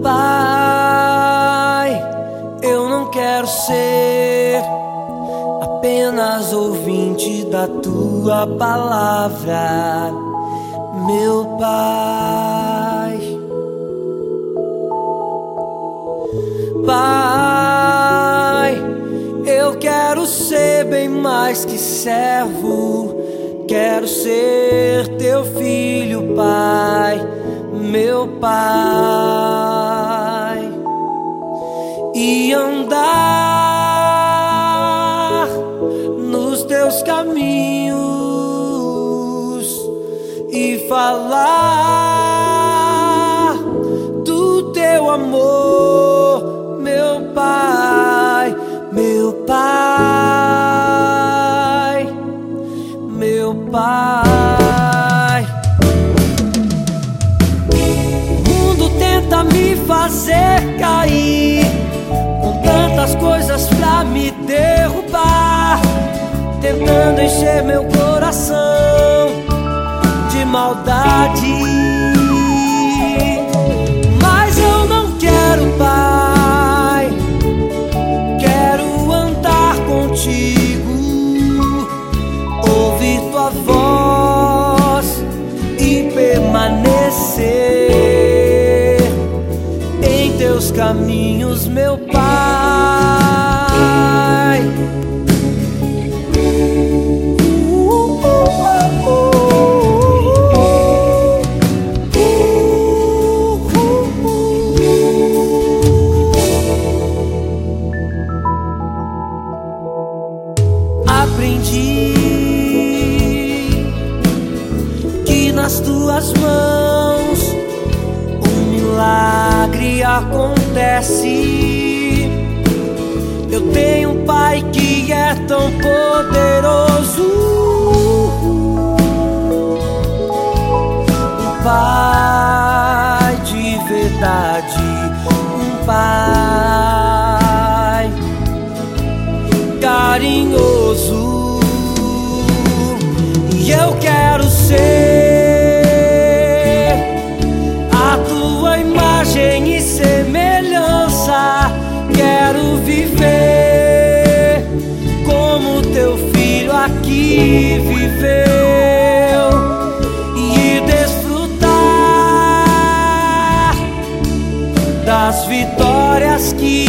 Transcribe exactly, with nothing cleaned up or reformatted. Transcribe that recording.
Pai, eu não quero ser apenas ouvinte da tua palavra, meu Pai. Pai, eu quero ser bem mais que servo, quero ser teu filho, Pai, meu Pai, e andar nos teus caminhos e falar do teu amor, meu Pai, meu Pai, meu Pai. O mundo tenta me fazer cair, com tantas coisas pra me derrubar, tentando encher meu coração de maldade. Mas eu não quero, Pai, quero andar contigo, ouvir tua voz e permanecer em teus caminhos, meu Pai. Aprendi que nas tuas mãos um milagre acontece. Eu tenho um Pai que é tão poderoso, um Pai de verdade, um Pai carinhoso. E eu quero ser a tua imagem e semelhança. Quero viver como teu filho aqui viveu e desfrutar das vitórias que